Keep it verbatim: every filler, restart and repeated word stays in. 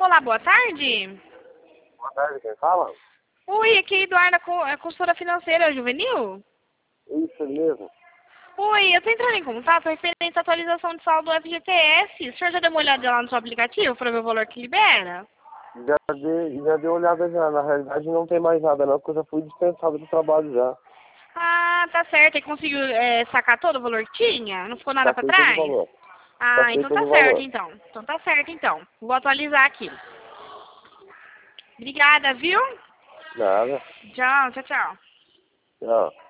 Olá, boa tarde. Boa tarde, quem fala? Oi, aqui é Eduarda, co- é consultora financeira juvenil. Isso mesmo. Oi, eu tô entrando em contato referente à atualização de saldo do F G T S. O senhor já deu uma olhada lá no seu aplicativo para ver o valor que libera? Já dei, já dei uma olhada já. Na realidade não tem mais nada não, porque eu já fui dispensado do trabalho já. Ah, tá certo. E conseguiu é, sacar todo o valor que tinha? Não ficou nada para Passei todo o trás? valor. Ah, Passei então tá todo o certo, valor. então. Então tá certo, então. Vou atualizar aqui. Obrigada, viu? Nada. Tchau, tchau, tchau. Tchau.